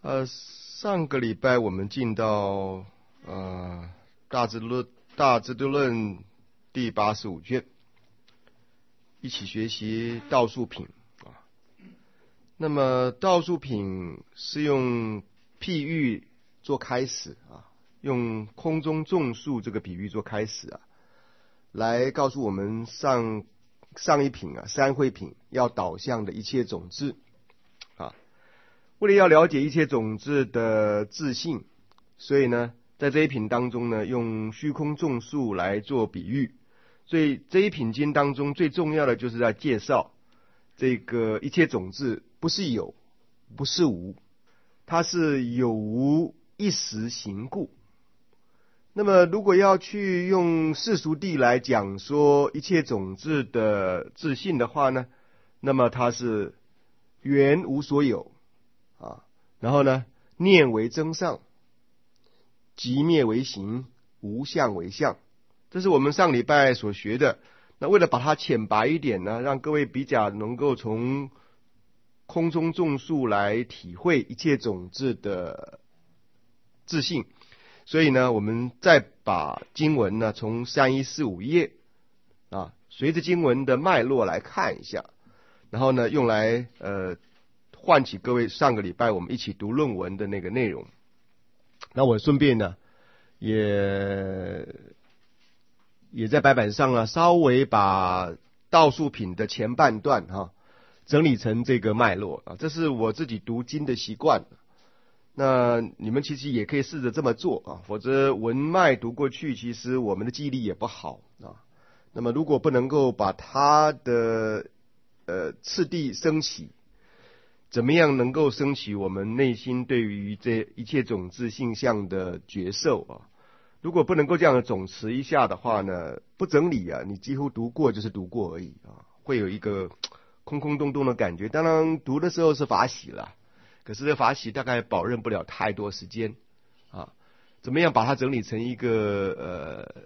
上个礼拜我们进到大智度论第85卷，一起学习道数品啊。那么道数品是用譬喻做开始啊，用空中种树这个比喻做开始啊，来告诉我们上一品啊，三会品要导向的一切种子啊。为了要了解一切种子的自性，所以呢，在这一品当中呢，用虚空种树来做比喻。所以这一品经当中最重要的就是在介绍这个一切种子不是有，不是无，它是有无一时行故。那么如果要去用世俗谛来讲说一切种子的自性的话呢，那么它是原无所有啊，然后呢，念为真相，即灭为形，无相为相，这是我们上礼拜所学的。那为了把它浅白一点呢，让各位比较能够从空中种树来体会一切种子的自性，所以呢，我们再把经文呢从3145页啊，随着经文的脉络来看一下，然后呢，用来唤起各位上个礼拜我们一起读论文的那个内容。那我顺便呢，也在白板上稍微把道数品的前半段整理成这个脉络啊，这是我自己读经的习惯。那你们其实也可以试着这么做啊，否则文脉读过去，其实我们的记忆力也不好啊。那么如果不能够把它的次第升起，怎么样能够升起我们内心对于这一切种子性相的觉受啊？如果不能够这样的总持一下的话呢，不整理啊，你几乎读过就是读过而已啊，会有一个空空洞洞的感觉。当然读的时候是法喜了，可是这法喜大概保证不了太多时间啊。怎么样把它整理成一个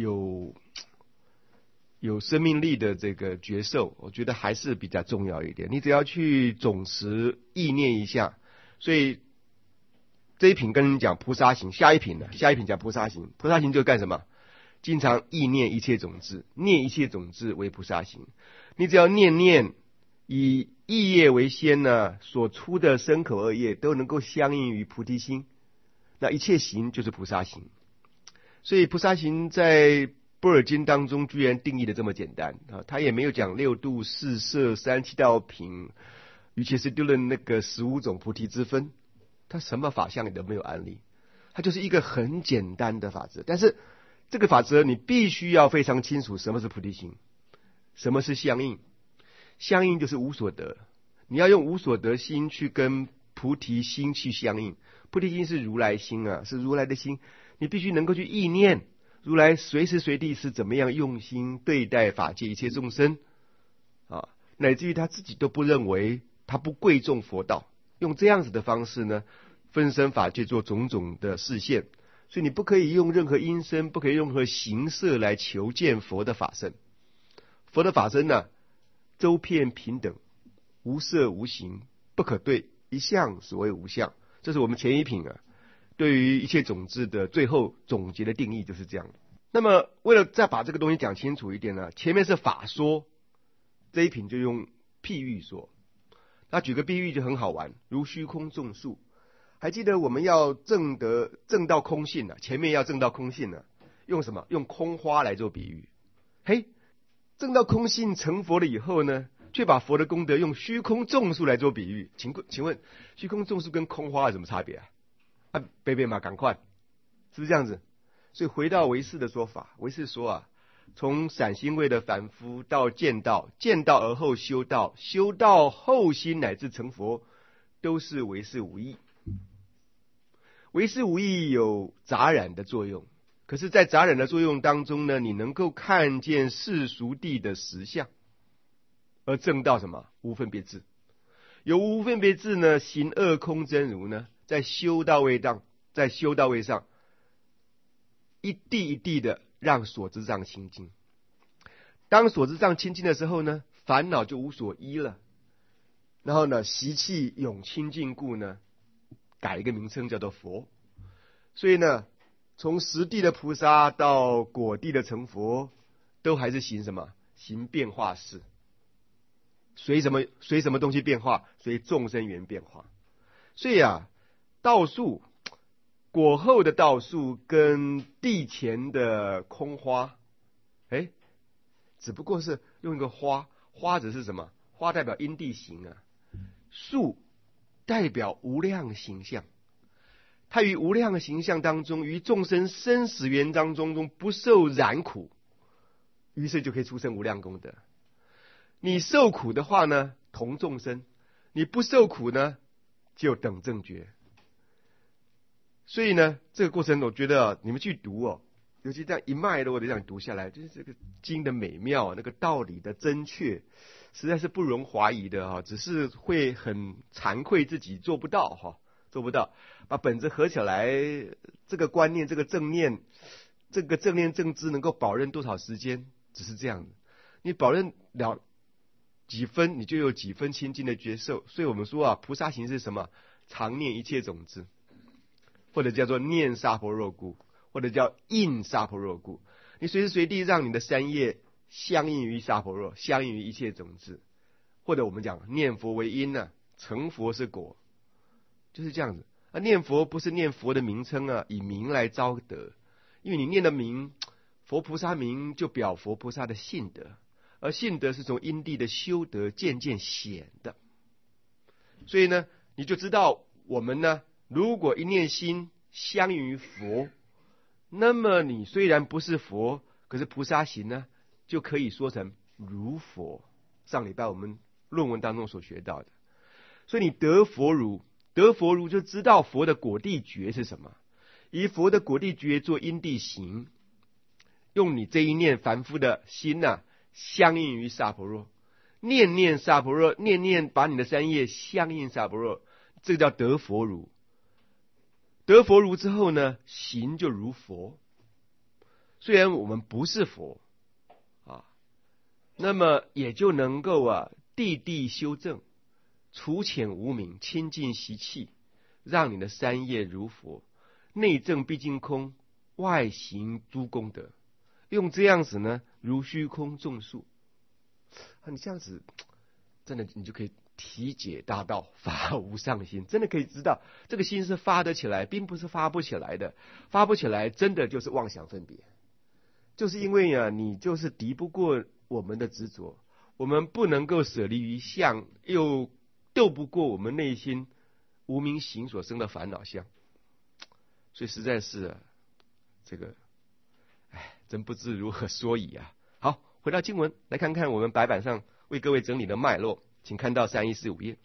有生命力的这个觉受，我觉得还是比较重要一点。你只要去总持意念一下，所以这一品跟你讲菩萨行，下一品讲菩萨行。菩萨行就干什么？经常意念一切种子，念一切种子为菩萨行。你只要念以意业为先呢，所出的身口二业都能够相应于菩提心，那一切行就是菩萨行。所以菩萨行在般若经当中居然定义的这么简单啊，他也没有讲六度四摄三七道品，尤其是丢了那个15种菩提之分，他什么法相都没有安立，他就是一个很简单的法则。但是这个法则你必须要非常清楚什么是菩提心，什么是相应。相应就是无所得，你要用无所得心去跟菩提心去相应。菩提心是如来心啊，是如来的心，你必须能够去意念如来随时随地是怎么样用心对待法界一切众生啊，乃至于他自己都不认为他不贵重佛道，用这样子的方式呢，分身法界做种种的示现。所以你不可以用任何音声，不可以用任何形色来求见佛的法身。佛的法身呢，周遍平等，无色无形，不可对，一相所谓无相。这是我们前一品啊对于一切种子的最后总结的定义就是这样。那么为了再把这个东西讲清楚一点呢，前面是法说，这一品就用譬喻说。那举个比喻就很好玩，如虚空种树。还记得我们要证到空性啊，前面要证到空性啊，用什么？用空花来做比喻。嘿，证到空性成佛了以后呢，却把佛的功德用虚空种树来做比喻。请问虚空种树跟空花有什么差别啊？贝贝嘛，赶快，是不是这样子？所以回到唯识的说法，唯识说啊，从散心位的凡夫到见道，见道而后修道，修道后心乃至成佛，都是唯识无异。唯识无异有杂染的作用，可是在杂染的作用当中呢，你能够看见世俗谛的实相，而证到什么？无分别智。有无分别智呢，行二空真如呢，在修道位上一地一地的让所知障清净。当所知障清净的时候呢，烦恼就无所依了，然后呢，习气永清净故呢， 改一个名称叫做佛。所以呢，从实地的菩萨到果地的成佛，都还是行什么？行变化事。随什么东西变化？随众生缘变化。所以啊，道树果后的道树跟地前的空花，只不过是用一个花，花指是什么？花代表因地行啊，树代表无量形象。它于无量的形象当中，于众生生死缘当中不受染苦，于是就可以出生无量功德。你受苦的话呢，同众生；你不受苦呢，就等正觉。所以呢，这个过程我觉得你们去读尤其这样一脉络的这样读下来，就是这个经的美妙，那个道理的真确，实在是不容怀疑的只是会很惭愧自己做不到做不到。把本子合起来，这个观念，这个正念，这个正念正知能够保任多少时间？只是这样的，你保任了几分，你就有几分清净的觉受。所以我们说菩萨行是什么？常念一切种子，或者叫做念萨婆若故，或者叫应萨婆若故。你随时随地让你的三业相应于萨婆若，相应于一切种子，或者我们讲念佛为因成佛是果，就是这样子。念佛不是念佛的名称以名来招得，因为你念的名，佛菩萨名就表佛菩萨的性德，而性德是从因地的修德渐渐显的。所以呢，你就知道我们呢，如果一念心相应于佛，那么你虽然不是佛，可是菩萨行呢，就可以说成如佛。上礼拜我们论文当中所学到的，所以你得佛如就知道佛的果地觉是什么，以佛的果地觉做因地行，用你这一念凡夫的心相应于萨婆若，念念萨婆若，念念把你的三业相应萨婆若，这个叫得佛如。得佛如之后呢，行就如佛。虽然我们不是佛那么也就能够地地修正，除浅无明，清净习气，让你的三业如佛，内证毕竟空，外行诸功德。用这样子呢，如虚空种树你这样子真的你就可以体解大道，发无上心，真的可以知道这个心是发得起来，并不是发不起来的。发不起来真的就是妄想分别，就是因为你就是敌不过我们的执着，我们不能够舍离于相，又斗不过我们内心无明行所生的烦恼相，所以实在是这个真不知如何说矣好，回到经文来看看我们白板上为各位整理的脉络，请看到3145页。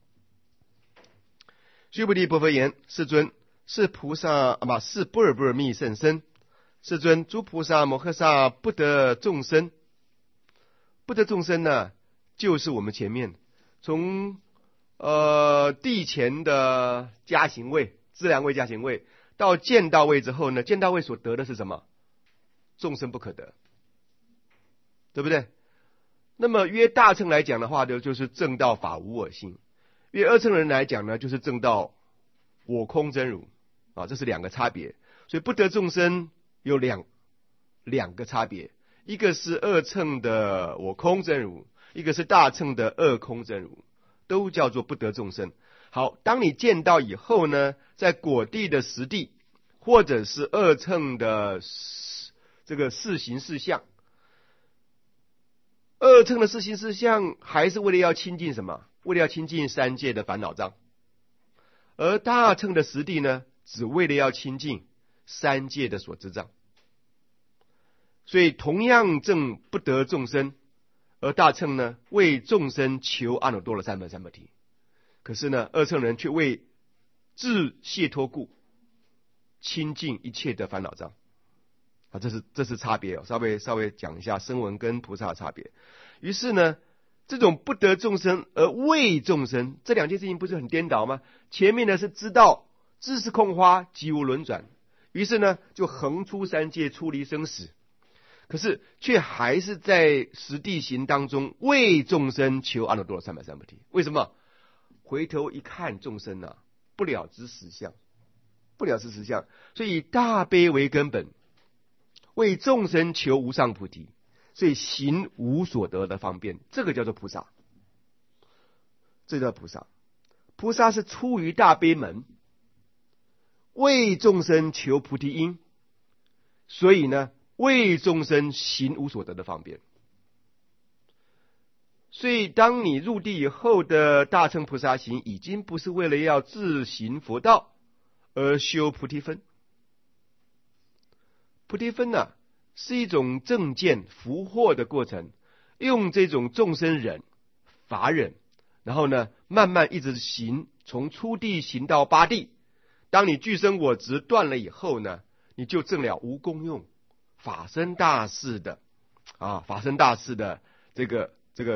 须菩提波佛言：世尊，是菩萨是般若波罗蜜甚深。世尊，诸菩萨摩诃萨不得众生。不得众生呢，就是我们前面从地前的加行位、资粮位、加行位到见道位之后呢，见道位所得的是什么？众生不可得，对不对？那么约大乘来讲的话呢，就是正道法无我性；约二乘人来讲呢，就是正道我空真如这是两个差别。所以不得众生有两个差别，一个是二乘的我空真如，一个是大乘的二空真如，都叫做不得众生。好，当你见到以后呢，在果地的实地，或者是二乘的这个四行四相，二乘的四行四相还是为了要清净什么？为了要清净三界的烦恼障。而大乘的实地呢，只为了要清净三界的所知障。所以同样证不得众生，而大乘呢为众生求阿耨多罗三藐三菩提。可是呢，二乘人却为自解脱故清净一切的烦恼障这是差别稍微讲一下声闻跟菩萨的差别。于是呢，这种不得众生而为众生，这两件事情不是很颠倒吗？前面呢是知道知是空花，即无轮转，于是呢就横出三界，出离生死，可是却还是在实地行当中为众生求阿耨多罗三藐三菩提。为什么？回头一看众生不了之实相，不了之实相。所以以大悲为根本，为众生求无上菩提，所以行无所得的方便，这个叫做菩萨，这叫菩萨。菩萨是出于大悲门，为众生求菩提因，所以呢，为众生行无所得的方便。所以当你入地以后的大乘菩萨行，已经不是为了要自行佛道而修菩提分。菩提分呢，是一种正见福祸的过程，用这种众生忍法忍，然后呢慢慢一直行，从初地行到八地。当你具生我执断了以后呢，你就证了无功用法身大士的法身大士的这个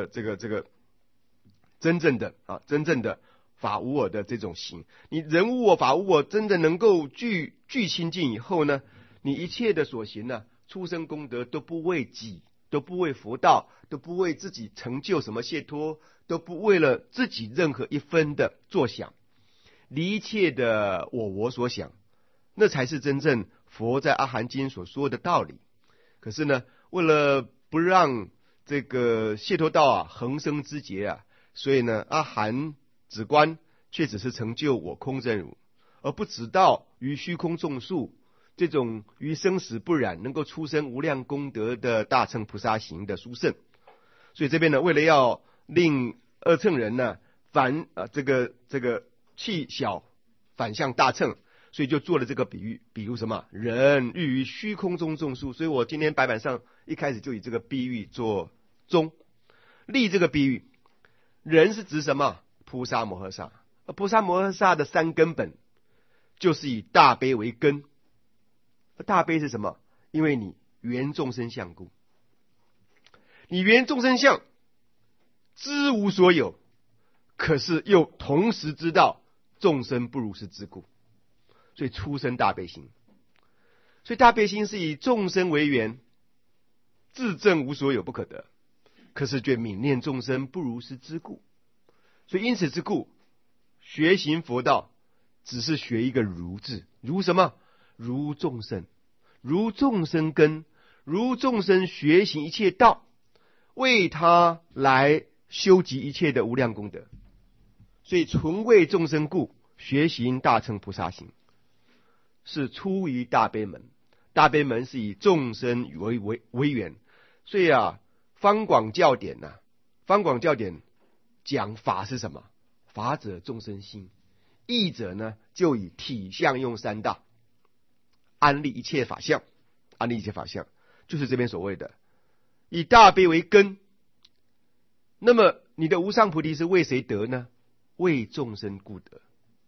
真正的法无我的这种行。你人无我法无我真的能够具清净以后呢，你一切的所行呢，出生功德都不为己，都不为佛道，都不为自己成就什么解脱，都不为了自己任何一分的作想，离一切的我所想，那才是真正佛在阿含经所说的道理。可是呢，为了不让这个解脱道横生枝节所以呢，阿含止观却只是成就我空真如，而不知道于虚空种树这种于生死不染能够出生无量功德的大乘菩萨行的殊胜。所以这边呢，为了要令二乘人呢这个气小反向大乘，所以就做了这个比喻，比如什么人欲于虚空中种树。所以我今天白板上一开始就以这个比喻做中立这个比喻。人是指什么？菩萨摩诃萨。而菩萨摩诃萨的三根本就是以大悲为根。大悲是什么？因为你缘众生相故，你缘众生相知无所有，可是又同时知道众生不如是之故，所以出生大悲心。所以大悲心是以众生为缘，自证无所有不可得，可是却悯念众生不如是之故。所以因此之故，学行佛道只是学一个如字。如什么？如众生，如众生根，如众生学行一切道，为他来修集一切的无量功德。所以纯为众生故，学行大乘菩萨行，是出于大悲门。大悲门是以众生为缘。所以方广教典方广教典讲法是什么？法者众生心，义者呢就以体相用三大安立一切法相，安立一切法相就是这边所谓的以大悲为根。那么你的无上菩提是为谁得呢？为众生故得，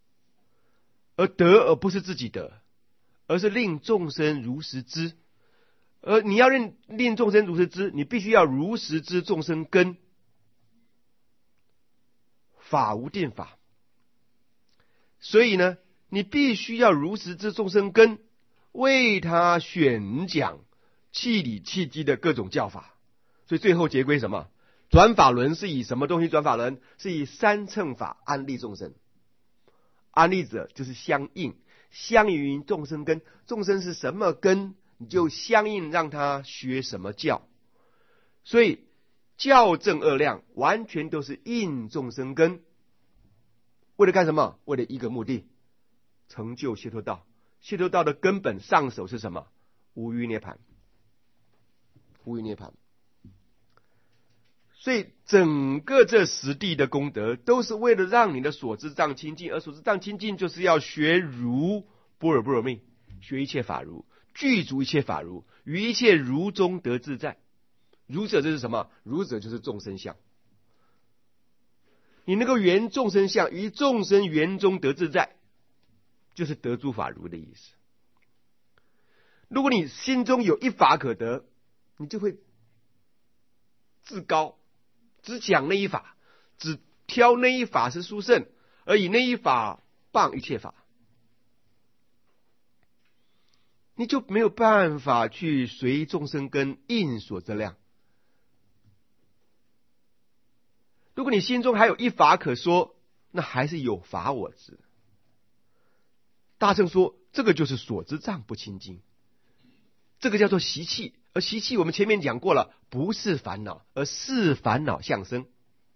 而不是自己得，而是令众生如实知。而你要令众生如实知，你必须要如实知众生根。法无定法，所以呢，你必须要如实知众生根，为他选讲气理气机的各种教法。所以最后结归什么？转法轮是以什么东西转法轮？是以三乘法安立众生。安立者就是相应于众生根，众生是什么根，你就相应让他学什么教。所以教正二量完全都是应众生根。为了干什么？为了一个目的，成就解脱道。解脱道的根本上手是什么？无余涅槃。无余涅槃。所以整个这十地的功德都是为了让你的所知障清净，而所知障清净就是要学如般若波罗蜜，学一切法如，具足一切法如，于一切如中得自在。如者这是什么？如者就是众生相。你能够圆众生相，于众生圆中得自在，就是得诸法如的意思。如果你心中有一法可得，你就会自高，只讲那一法，只挑那一法是殊胜，而以那一法谤一切法，你就没有办法去随众生根应所则量。如果你心中还有一法可说，那还是有法我执。 大乘说这个就是所知障不清净，这个叫做习气。而习气我们前面讲过了，不是烦恼，而是烦恼相生。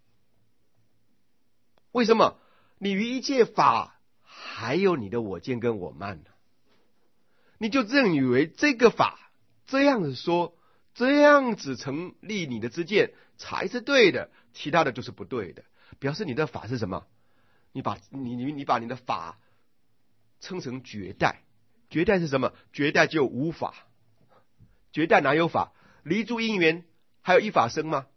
为什么？你于一切法还有你的我见跟我慢呢？你就认以为这个法这样子说，这样子成立你的知见才是对的，其他的就是不对的。表示你的法是什么？你把你的法称成绝代。绝代是什么？绝代就无法。绝代哪有法？离诸因缘还有一法生吗？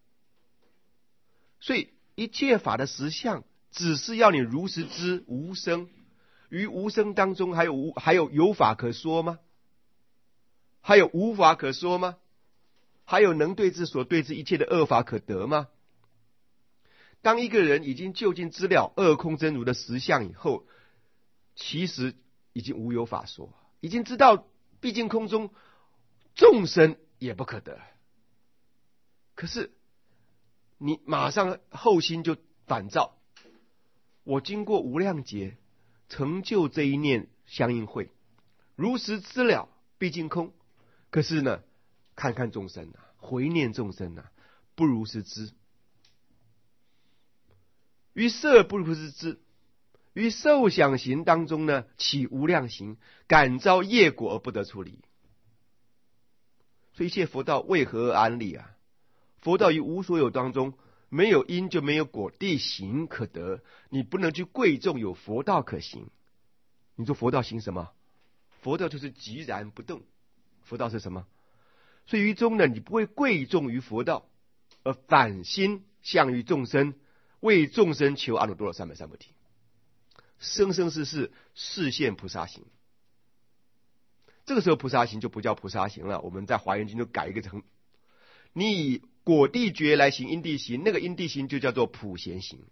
所以一切法的实相只是要你如实知无生。于无生当中还有法可说吗？还有无法可说吗？还有能对治所对治一切的恶法可得吗？当一个人已经就近知了二空真如的实相以后，其实已经无有法说，已经知道毕竟空中众生也不可得。可是你马上后心就反照，我经过无量劫成就这一念相应会，如实知了毕竟空。可是呢，看看众生啊，回念众生啊，不如实知。于色不如实知，于受想行当中呢，起无量行，感召业果而不得出离。所以一切佛道为何而安立啊？佛道于无所有当中，没有因就没有果，地行可得。你不能去贵重有佛道可行。你说佛道行什么？佛道就是寂然不动。佛道是什么？所以于中呢，你不会贵重于佛道，而反心向于众生，为众生求阿耨多罗三藐三菩提，生生世世示现菩萨行。这个时候菩萨行就不叫菩萨行了，我们在华严经就改一个成，你以果地觉来行因地行，那个因地行就叫做普贤行。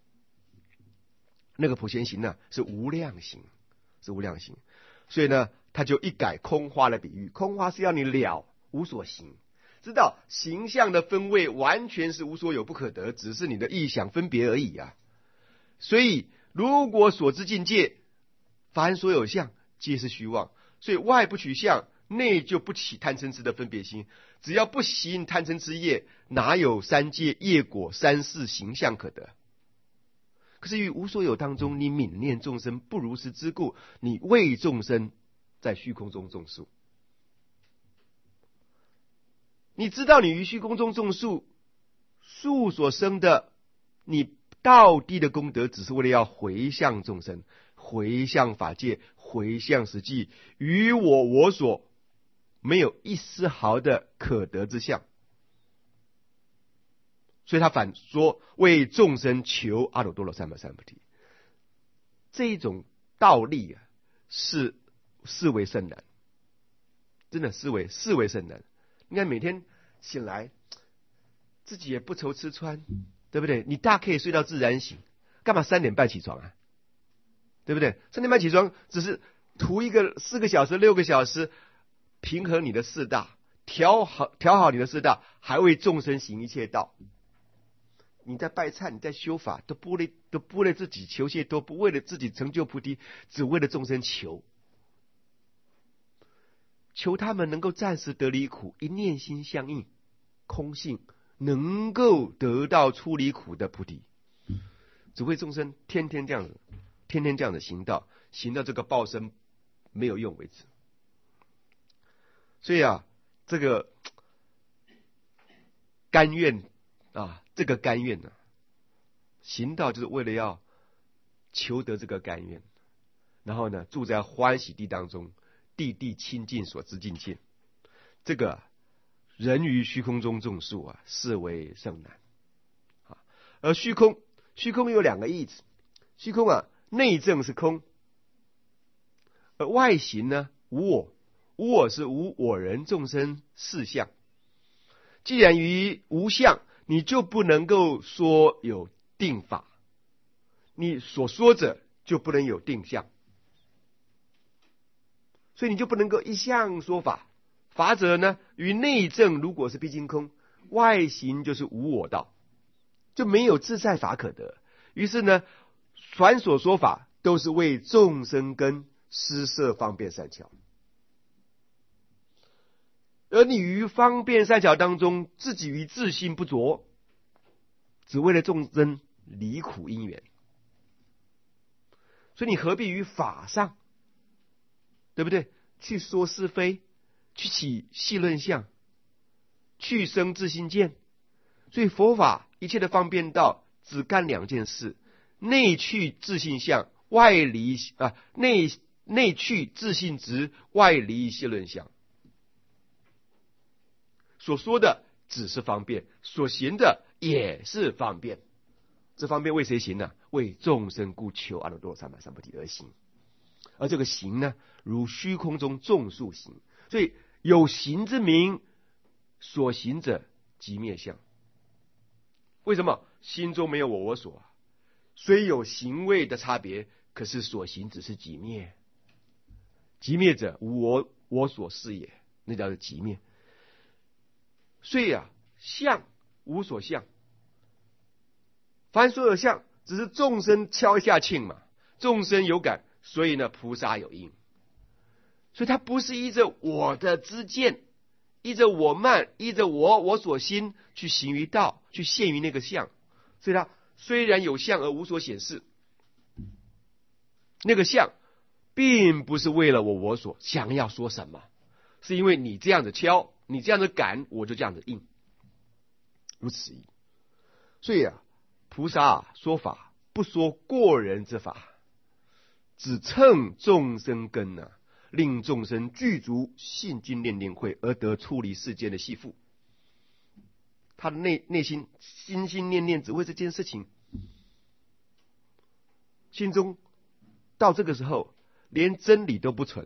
那个普贤行呢是无量行，是无量行。所以呢，他就一改空花的比喻，空花是要你了无所行，知道形象的分位完全是无所有不可得，只是你的意想分别而已啊。所以如果所知境界，凡所有相皆是虚妄，所以外不取相，内就不起贪嗔痴的分别心。只要不行贪嗔痴业，哪有三界业果三世形象可得？可是于无所有当中，你泯念众生不如实之故，你为众生在虚空中种树。你知道你于虚空中种树，树所生的你道地的功德，只是为了要回向众生，回向法界，回向实际，于我所没有一丝毫的可得之相。所以他反说为众生求阿耨多罗三藐三菩提，这一种道理啊，是视为甚难，真的视为甚难。你看每天醒来，自己也不愁吃穿，对不对？你大可以睡到自然醒，干嘛3点半起床啊？对不对？3点半起床只是图一个4个小时、6个小时，平衡你的四大，调好你的四大，还为众生行一切道。你在拜忏，你在修法，都不为自己求解脱，不为了自己成就菩提，只为了众生求他们能够暂时得离苦，一念心相应，空性能够得到出离苦的菩提，只为众生天天这样子行道这个报身没有用为止。所以啊，这个甘愿啊，这个甘愿呢，行道就是为了要求得这个甘愿，然后呢，住在欢喜地当中，地地清净所知境界。这个人于虚空中种树啊，是为甚难啊。而虚空有2个意思，虚空啊，内证是空，而外形呢，无我。无我是无我人众生事相。既然于无相，你就不能够说有定法，你所说者就不能有定相，所以你就不能够一相说法。法者呢，于内证如果是毕竟空，外行就是无我道，就没有自在法可得。于是呢，凡所说法都是为众生根施设方便善巧。而你于方便善巧当中，自己于自心不着，只为了众生离苦因缘，所以你何必于法上，对不对？去说是非，去起细论相，去生自心见。所以佛法一切的方便道只干两件事：内去自性相，外离内去自性执，外离细论相。所说的只是方便，所行的也是方便。这方便为谁行呢？为众生故求阿耨多罗三藐三菩提而行。而这个行呢，如虚空中众数行。所以有行之名，所行者即灭相。为什么？心中没有我所，虽有行位的差别，可是所行只是即灭。即灭者无我所是也，那叫做即灭。所以相无所相，凡所有相，只是众生敲一下磬嘛，众生有感，所以呢，菩萨有应。所以他不是依着我的知见，依着我慢，依着我所心去行于道，去现于那个相。所以他虽然有相而无所显示，那个相并不是为了我所想要说什么，是因为你这样子敲，你这样子感，我就这样子应，如此意。所以菩萨说法不说过人之法，只称众生根令众生具足信经念念慧，而得出离世间的系缚。他的内心心心念念只为这件事情，心中到这个时候连真理都不存。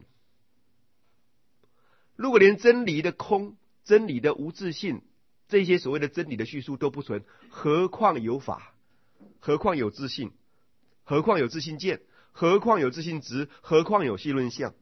如果连真理的空、真理的无自性，这些所谓的真理的叙述都不存，何况有法？何况有自性？何况有自性见？何况有自性执？何况有细论相？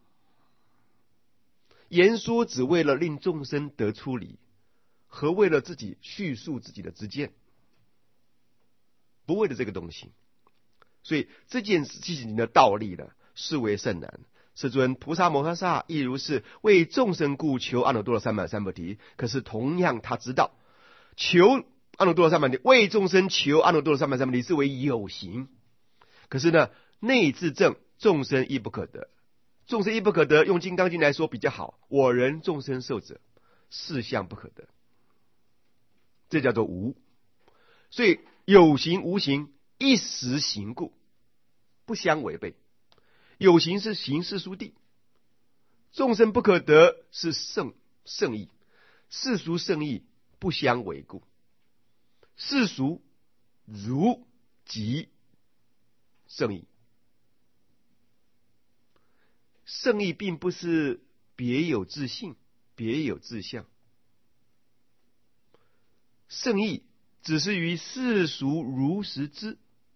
言说只为了令众生得出离，何为了自己叙述自己的知见？不为了这个东西。所以这件事情的道理呢，视为甚难。世尊菩萨摩诃萨亦如是，为众生故求阿耨多罗三藐三菩提。可是同样他知道，求阿耨多罗三藐三菩提，为众生求阿耨多罗三藐三菩提是为有形。可是呢，内自证众生亦不可得。众生亦不可得，用金刚经来说比较好，我人众生寿者，四相不可得，这叫做无。所以有形无形一时行故，不相违背。有形是行世俗谛，众生不可得是圣义，世俗圣义不相违故。世俗如即圣义，圣义并不是别有自性，别有自相。圣义只是于世俗如实知，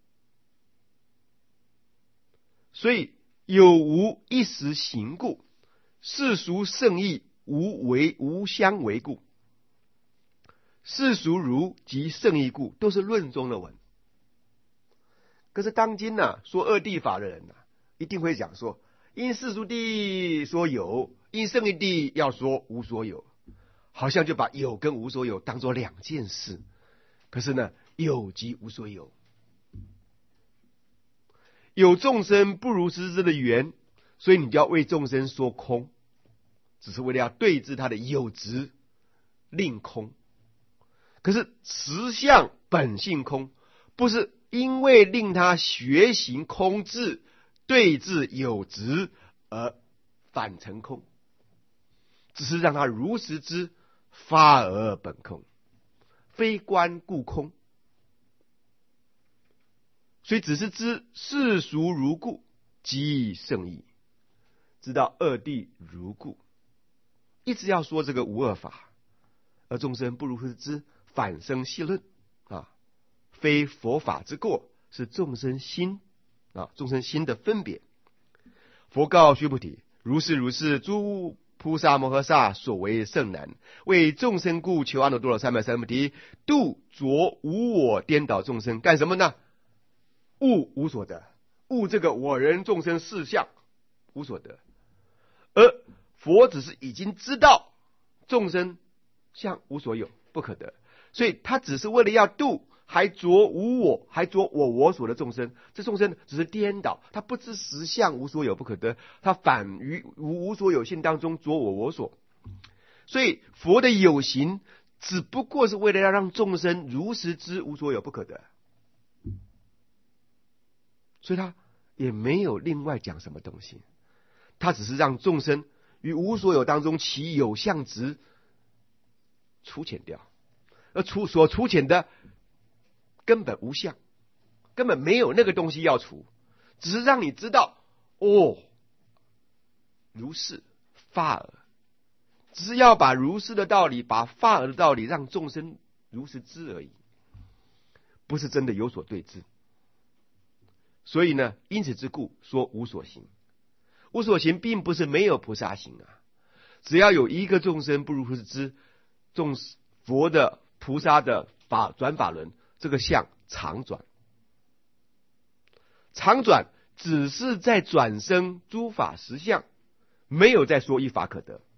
所以有无一时行故，世俗圣义无相违故。世俗如即圣义故，都是论中的文。可是当今说二谛法的人一定会讲说，因世俗谛说有，因圣义谛要说无所有，好像就把有跟无所有当作两件事。可是呢，有即无所有。有众生不如实知的缘，所以你就要为众生说空，只是为了要对治他的有执，令空。可是实相本性空，不是因为令他学行空智，对治有执而反成空，只是让他如实知，发而本空，非观故空。所以只是知世俗如故，即圣义，知道二谛如故，一直要说这个无二法，而众生不如实知，反生细论非佛法之过，是众生心众生心的分别。佛告须菩提：如是如是，诸菩萨摩诃萨所为甚难，为众生故求阿耨多罗三藐三菩提，度着无我颠倒众生。干什么呢？悟无所得， 悟这个我人众生四相无所得，而佛只是已经知道众生相无所有不可得，所以他只是为了要度还着无我还着我所的众生，这众生只是颠倒，他不知实相无所有不可得，他反于无所有性当中着我所。所以佛的有形只不过是为了要让众生如实知无所有不可得，所以他也没有另外讲什么东西，他只是让众生于无所有当中其有相执除遣掉，而所除遣的根本无相，根本没有那个东西要除，只是让你知道如是发耳，只是要把如是的道理，把发耳的道理让众生如实知而已，不是真的有所对治。所以呢，因此之故说无所行。无所行并不是没有菩萨行啊，只要有一个众生不如是知，佛的菩萨的转法轮这个相常转，常转只是在转生诸法实相，没有在说一法可得。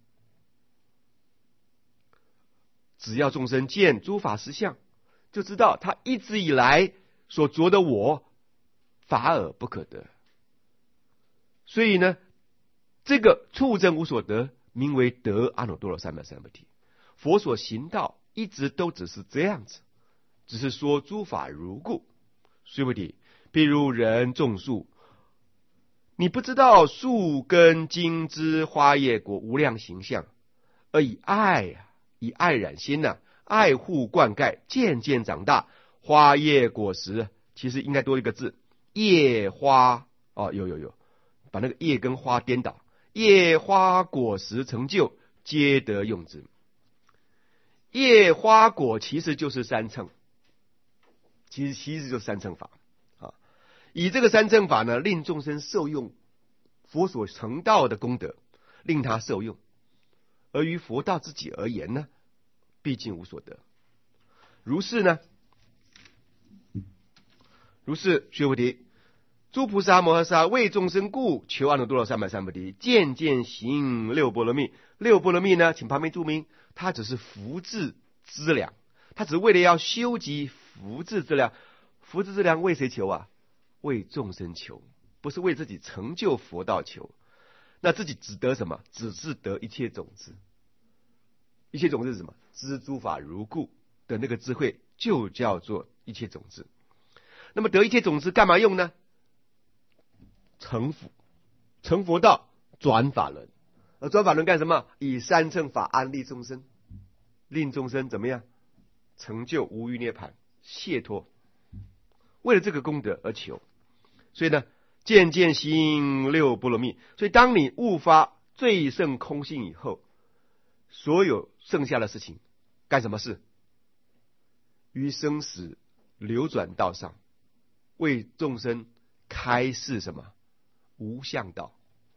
只要众生见诸法实相，就知道他一直以来所着的我法尔不可得。所以呢，这个处证无所得，名为得阿耨多罗三藐三菩提。佛所行道一直都只是这样子，只是说诸法如故。须菩提，譬如人种树，你不知道树根茎枝花叶果无量形象，而以爱染心爱护灌溉，渐渐长大，花叶果实，其实应该多一个字，叶花有，把那个叶跟花颠倒，叶花果实成就，皆得用之。叶花果其实就是三乘，其实就是三乘法啊。以这个三乘法呢，令众生受用佛所成道的功德，令他受用。而于佛道自己而言呢，毕竟无所得。如是呢，如是须菩提，诸菩萨摩诃萨为众生故，求阿耨多罗三藐三菩提，渐渐行六波罗蜜。六波罗蜜呢，请旁边注明，它只是福智资粮，它只是为了要修集福智资粮。福智资粮为谁求啊？为众生求，不是为自己成就佛道求。那自己只得什么？只是得一切种子。一切种子是什么？知诸法如故的那个智慧，就叫做一切种子。那么得一切种子干嘛用呢？成佛道，转法轮。而转法轮干什么？以三乘法安利众生，令众生怎么样？成就无余涅槃，解脱。为了这个功德而求。所以呢，渐渐行六波罗蜜。所以当你悟发最胜空性以后，所有剩下的事情干什么事？于生死流转道上，为众生开示什么？无相道。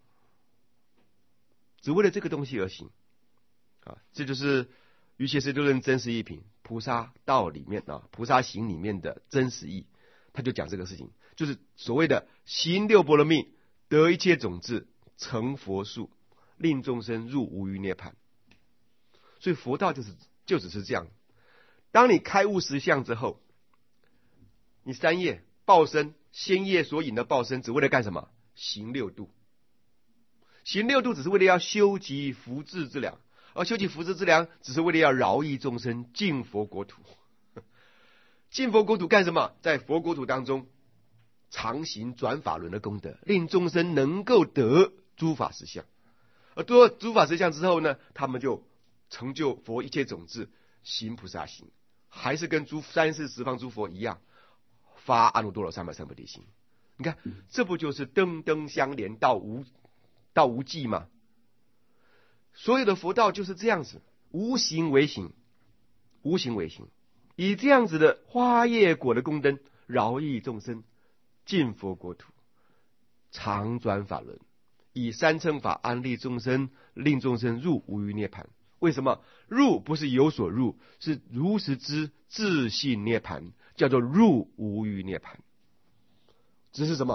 只为了这个东西而行啊！这就是瑜伽师六论真实义品菩萨道里面菩萨行里面的真实义。他就讲这个事情，就是所谓的行六波罗蜜，得一切种子，成佛树，令众生入无余涅槃。所以佛道就只是这样。当你开悟实相之后，你三业报身先业所引的报身，只为了干什么？行六度。行六度只是为了要修集福智之粮，而修集福智之粮只是为了要饶益众生进佛国土。进佛国土干什么？在佛国土当中常行转法轮的功德，令众生能够得诸法实相。而得诸法实相之后呢，他们就成就佛一切种子，行菩萨行，还是跟三世十方诸佛一样，发阿耨多罗三藐三菩提心。你看，这不就是灯灯相连到无际吗？所有的佛道就是这样子，无形为形，无形为形，以这样子的花叶果的功德，饶益众生进佛国土，常转法轮，以三乘法安利众生，令众生入无余涅槃。为什么？入不是有所入，是如实知自性涅槃，叫做入无余涅槃。只是什么？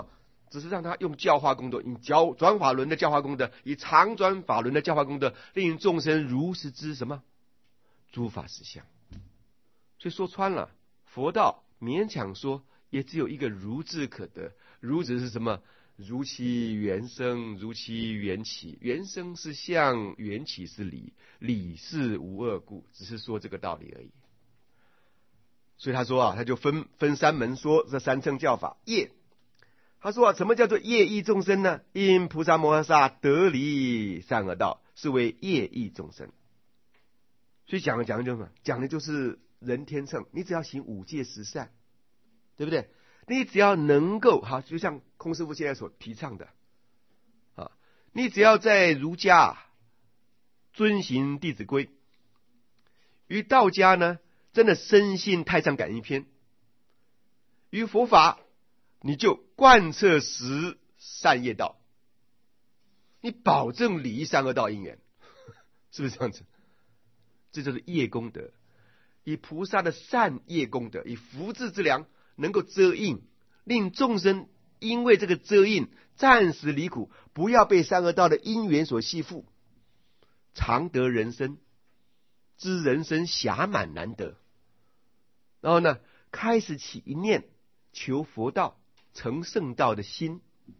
只是让他用教化功德，以转法轮的教化功德，以常转法轮的教化功德，令众生如实知什么诸法实相。所以说穿了，佛道勉强说也只有一个如字可得。如字是什么？如其缘生，如其缘起。缘生是相，缘起是理，理是无二故，只是说这个道理而已。所以他说他就分三门说这三乘教法。业，他说什么叫做业益众生呢？因菩萨摩诃萨得离善恶道，是为业益众生。所以讲的就是人天乘，你只要行五戒十善，对不对？你只要能够就像空师父现在所提倡的你只要在儒家遵行弟子规，于道家呢真的深信太上感应篇，于佛法你就贯彻十善业道，你保证离善恶道因缘，是不是这样子？这就是业功德，以菩萨的善业功德，以福智之良能够遮映，令众生因为这个遮映暂时离苦，不要被善恶道的因缘所系缚，常得人生，知人生暇满难得。然后呢，开始起一念求佛道成圣道的心，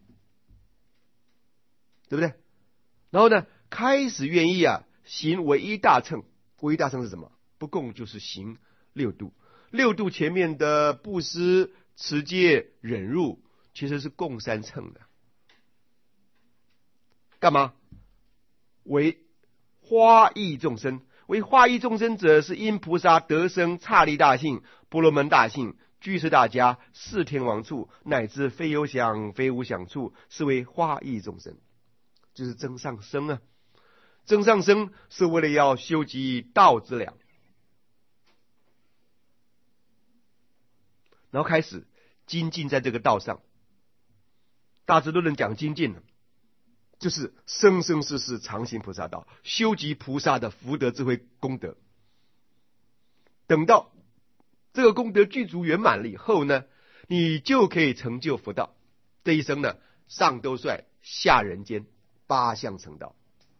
对不对？然后呢，开始愿意行唯一大乘。唯一大乘是什么？不共就是行六度。六度前面的布施、持戒、忍辱，其实是共三乘的。干嘛？为花益众生。为花益众生者，是因菩萨得生刹利大性、婆罗门大性、居士大家、四天王处，乃至非有想非无想处，是为花益众生，就是增上生增上生是为了要修集道之粮，然后开始精进在这个道上。大智度论讲精进，就是生生世世常行菩萨道，修集菩萨的福德智慧功德。等到这个功德具足圆满了以后呢，你就可以成就佛道。这一生呢，上兜率，下人间，八相成道。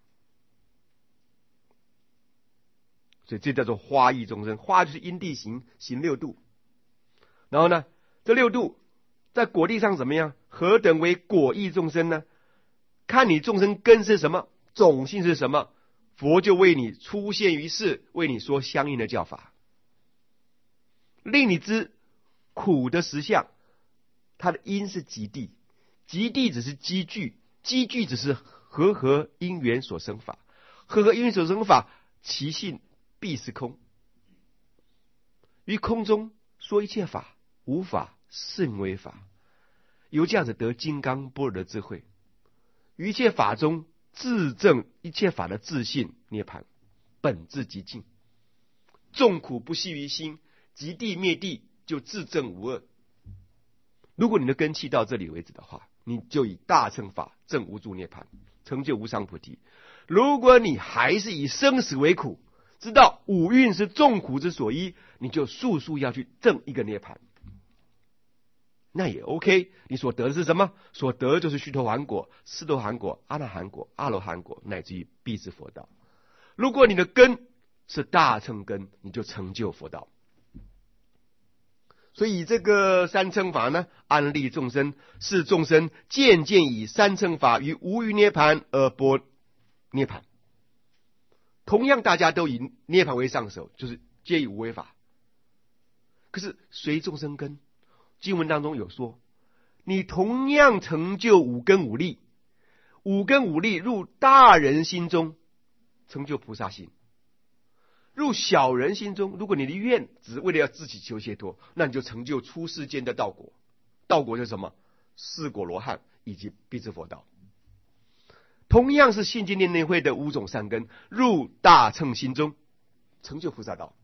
所以这叫做花益众生。花就是因地行六度，然后呢，这六度在果地上怎么样？何等为果益众生呢？看你众生根是什么，种性是什么，佛就为你出现于世，为你说相应的教法，令你知苦的实相。它的因是极地，极地只是积聚，积聚只是和因缘所生法，和因缘所生法，其性必是空。于空中说一切法，无法甚为法，由这样子得金刚般若的智慧。于一切法中自证一切法的自性涅槃，本自极静，众苦不系于心，极地灭地就自证无二。如果你的根器到这里为止的话，你就以大乘法证无住涅槃，成就无上菩提。如果你还是以生死为苦，知道五蕴是众苦之所依，你就速速要去证一个涅槃，那也 OK。 你所得的是什么？所得的就是须陀洹果、斯陀含果、阿那含果、阿罗汉果，乃至于必是佛道。如果你的根是大乘根，你就成就佛道。所以这个三乘法呢，安利众生，是众生渐渐以三乘法于无余涅槃而波涅槃。同样大家都以涅槃为上手，就是皆以无为法。可是随众生根，经文当中有说，你同样成就五根五力，五根五力入大人心中，成就菩萨心；入小人心中，如果你的愿只是为了要自己求解脱，那你就成就出世间的道果。道果就是什么？四果罗汉以及必知佛道。同样是信经念念会的五种善根，入大乘心中，成就菩萨道。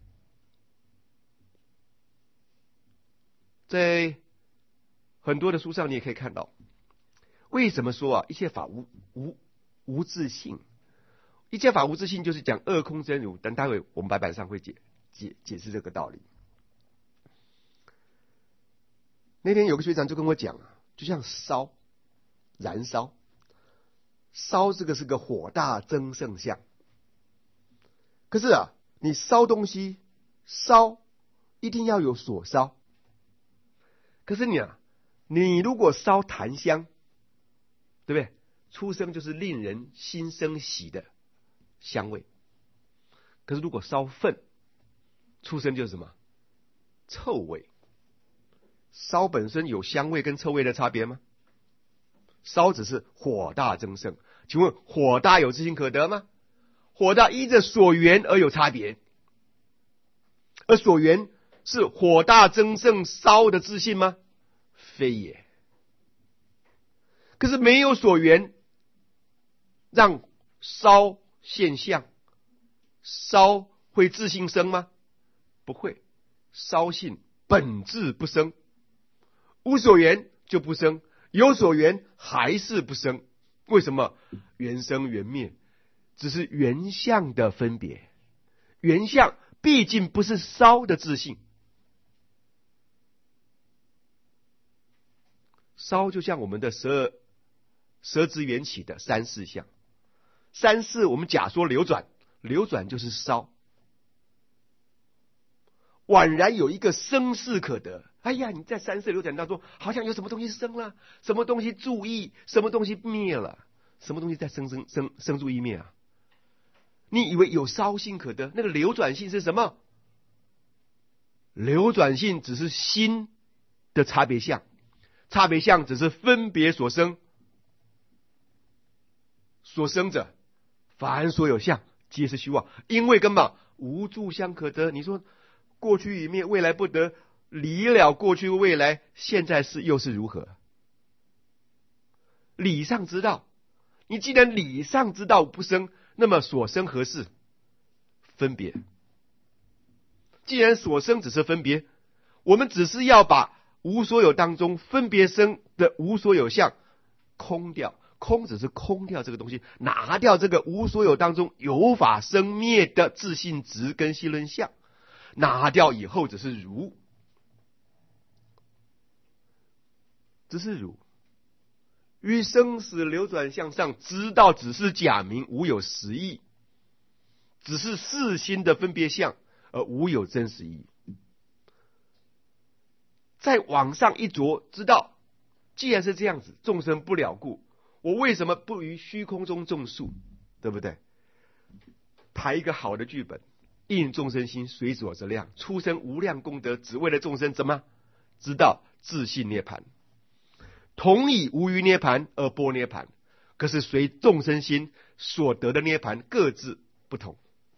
在很多的书上你也可以看到，为什么说一切法无自性？一切法无自性就是讲二空真如，等待会我们白板上会解释这个道理。那天有个学长就跟我讲， 就像烧，燃烧，烧这个是个火大争胜相。可是啊，你烧东西，烧一定要有所烧。可是你如果烧檀香，对不对？出生就是令人心生喜的香味。可是如果烧粪，出生就是什么？臭味。烧本身有香味跟臭味的差别吗？烧只是火大争胜。请问火大有自性可得吗？火大依着所缘而有差别，而所缘是火大争胜烧的自性吗？非也。可是没有所缘，让烧现象，烧会自性生吗？不会，烧性本质不生，无所缘就不生，有所缘还是不生。为什么？缘生缘灭，只是缘相的分别，缘相毕竟不是烧的自性。烧就像我们的舌之缘起的三世相，三世我们假说流转，流转就是烧。宛然有一个生世可得。哎呀，你在三世流转当中，好像有什么东西生了，什么东西注意，什么东西灭了，什么东西在生注意灭啊？你以为有烧性可得，那个流转性是什么？流转性只是心的差别相，差别相只是分别所生，所生者凡所有相皆是虚妄，因为根本无住相可得。你说过去已灭，未来不得，离了过去未来，现在是又是如何？理上知道，你既然理上知道不生，那么所生何事？分别。既然所生只是分别，我们只是要把无所有当中分别生的无所有相空掉，空只是空掉这个东西，拿掉这个无所有当中有法生灭的自性质跟系论相，拿掉以后只是如，只是如。于生死流转向上，知道只是假名，无有实义，只是世心的分别相，而无有真实义。再往上一着，知道既然是这样子，众生不了故，我为什么不于虚空中种树？对不对？排一个好的剧本，应众生心，随所之量，出生无量功德，只为了众生怎么知道自性涅槃？同以无余涅槃而波涅槃，可是随众生心所得的涅槃各自不同，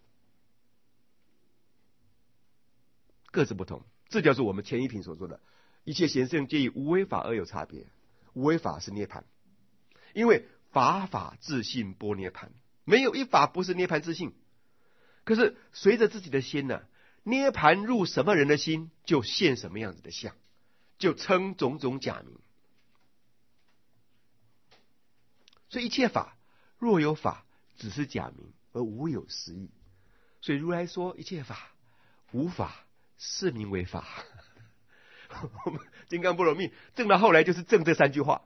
各自不同。这就是我们前一品所说的，一切贤圣皆以无为法而有差别。无为法是涅槃，因为法自性波涅槃，没有一法不是涅槃自性。可是随着自己的心涅槃入什么人的心，就现什么样子的相，就称种种假名。所以一切法若有法，只是假名而无有实义。所以如来说一切法无法是名为法。我们金刚波罗蜜证到后来就是证这三句话。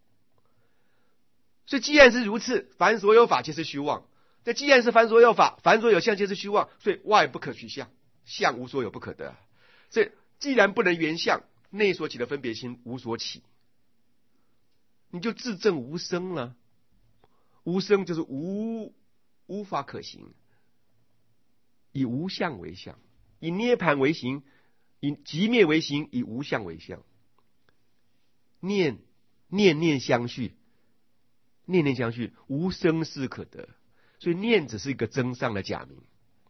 所以既然是如此，凡所有法皆是虚妄。那既然是凡所有法，凡所有相皆是虚妄，所以外不可取相，相无所有不可得。所以既然不能圆相，内所起的分别心无所起，你就自证无生了。无生就是无法可行，以无相为相，以涅槃为行，以寂灭为行，以无相为相。念念相续，念念相续，无生死可得。所以念只是一个真上的假名，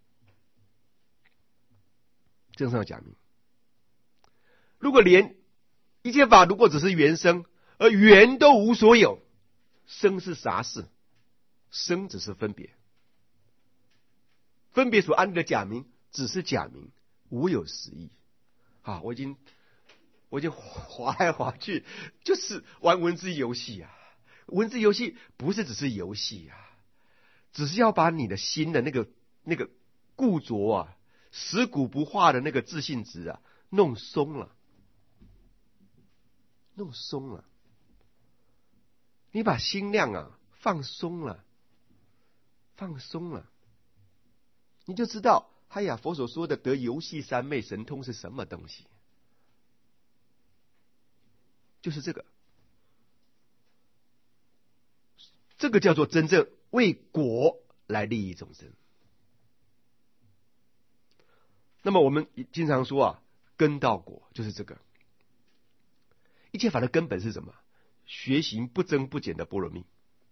真上的假名。如果连一切法如果只是缘生，而缘都无所有，生是啥事？生只是分别，分别所安的假名只是假名，无有实义。我已经划来划去，就是玩文字游戏啊！文字游戏不是只是游戏啊，只是要把你的心的那个固着死骨不化的那个自性质弄松了，弄松了。 你把心量啊放松了，你就知道，哎呀，佛所说的得游戏三昧神通是什么东西？就是这个，这个叫做真正为果来利益众生。那么我们经常说啊，根到果就是这个。一切法的根本是什么？学行不增不减的般若蜜。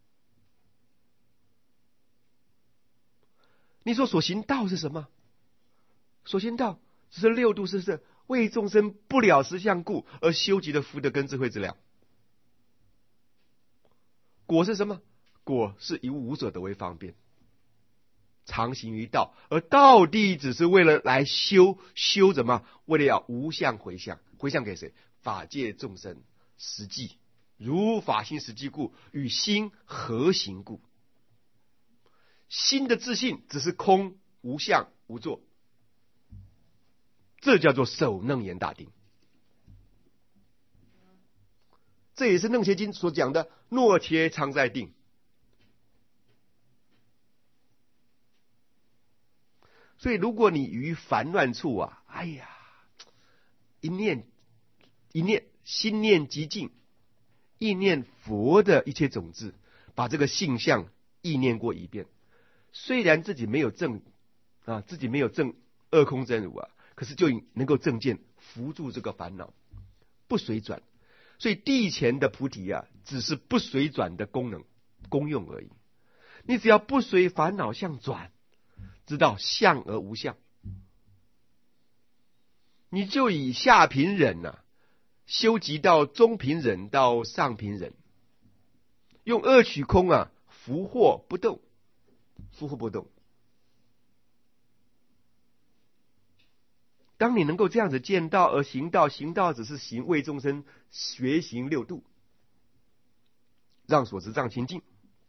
你说所行道是什么？所行道只是六度是为众生不了实相故而修集的福德跟智慧之量。果是什么？果是以无所得为方便，常行于道，而道地只是为了来修什么？为了要无相回向，回向给谁？法界众生实际，如法心实际故，与心合行故。心的自信只是空无相无作，这叫做首楞严大定。这也是楞伽经所讲的诺切常在定。所以如果你于烦乱处啊，哎呀，一念心念极静，意念佛的一切种子，把这个性相意念过一遍，虽然自己没有证二空真如啊，可是就能够证见扶住这个烦恼不随转。所以地前的菩提啊，只是不随转的功用而已。你只要不随烦恼相转，知道相而无相，你就以下品忍啊修集到中品忍到上品忍，用二取空啊伏惑不动。当你能够这样子见道而行道，行道只是行为众生学行六度，让所知障清净。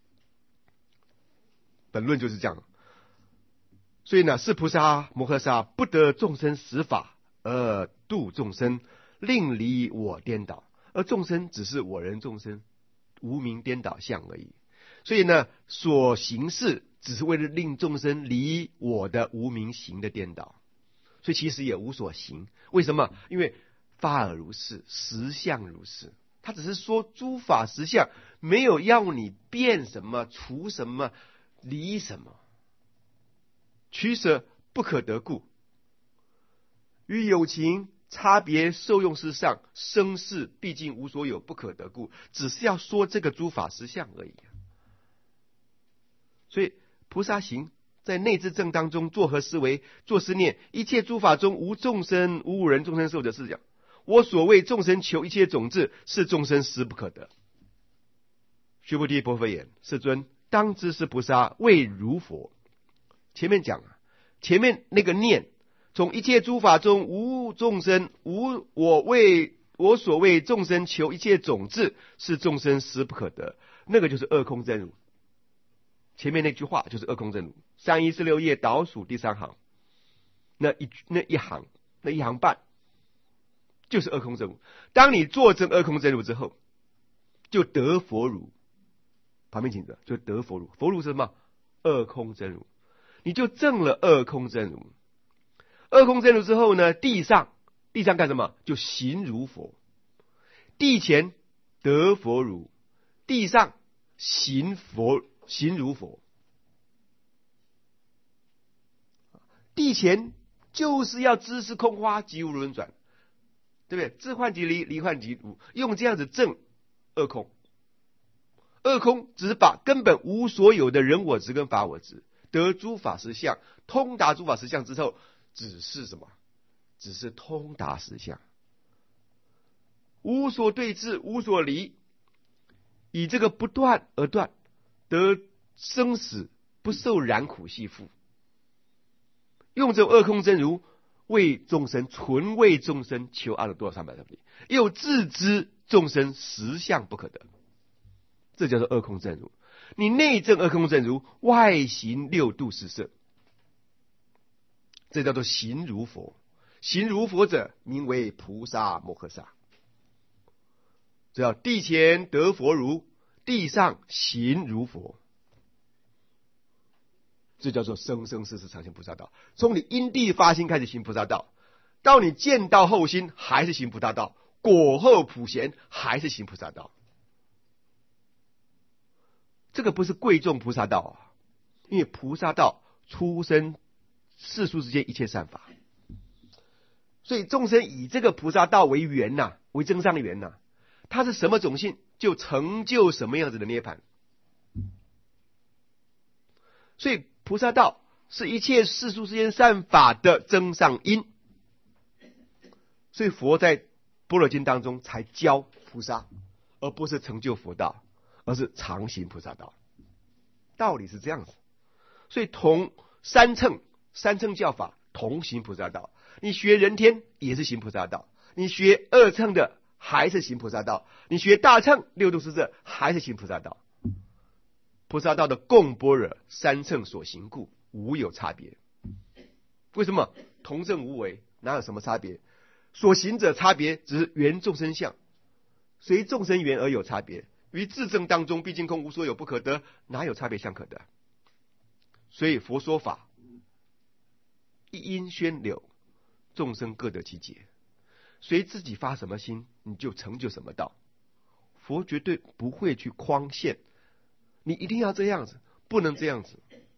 本论就是这样。所以呢，是菩萨摩诃萨不得众生实法而度众生，令离我颠倒，而众生只是我人众生无明颠倒相而已。所以呢，所行事只是为了令众生离我的无明行的颠倒，所以其实也无所行。为什么？因为发而如是，实相如是。他只是说诸法实相，没有要你变什么、除什么、离什么。取舍不可得故，于有情差别受用事上，生世毕竟无所有，不可得故，只是要说这个诸法实相而已。所以菩萨行在内自证当中，作何思维？作思念，一切诸法中无众生，无我人众生寿者是讲。我所谓众生求一切种子，是众生实不可得。须菩提婆佛言：世尊，当知是菩萨为如佛。前面讲啊，前面那个念，从一切诸法中无众生，无我所谓众生求一切种子，是众生实不可得。那个就是二空真如。前面那句话就是二空真如。3146页倒数第3行，那一行半，就是二空真如。当你作证二空真如之后，就得佛如。旁边请着，就得佛如。佛如是什么？二空真如。你就证了二空真如。二空真如之后呢，地上干什么？就行如佛。地前得佛如，地上行如佛。地前就是要知识空花，即无轮转，对不对？自幻即离，离幻即无，用这样子证二空。二空只是把根本无所有的人我执跟法我执得诸法实相，通达诸法实相之后，只是什么？只是通达实相，无所对治，无所离，以这个不断而断，得生死不受染苦系缚。用这二空真如为众生，纯为众生求阿耨多罗三藐三菩提，又自知众生实相不可得，这叫做二空真如。你内证二空真如，外行六度四摄，这叫做行如佛。行如佛者，名为菩萨摩诃萨。只要地前得佛如， 地上行如佛，这叫做生生世世常行菩萨道。从你因地发心开始行菩萨道，到你见道后心还是行菩萨道，果后普贤还是行菩萨道。这个不是贵重菩萨道啊，因为菩萨道出生世俗之间一切善法，所以众生以这个菩萨道为缘呐，为增上缘呐，它是什么种性，就成就什么样子的涅槃。所以菩萨道是一切世俗之间善法的增上因，所以佛在般若经当中才教菩萨，而不是成就佛道，而是常行菩萨道。道理是这样子。所以同三乘教法同行菩萨道，你学人天也是行菩萨道，你学二乘的还是行菩萨道，你学大乘六度十摄还是行菩萨道。菩萨道的共般若三乘所行故，无有差别。为什么？同证无为，哪有什么差别？所行者差别，只是缘众生相，随众生缘而有差别。于自证当中，毕竟空无所有不可得，哪有差别相可得？所以佛说法，一因宣流，众生各得其解，随自己发什么心，你就成就什么道。佛绝对不会去框限，你一定要这样子，不能这样子。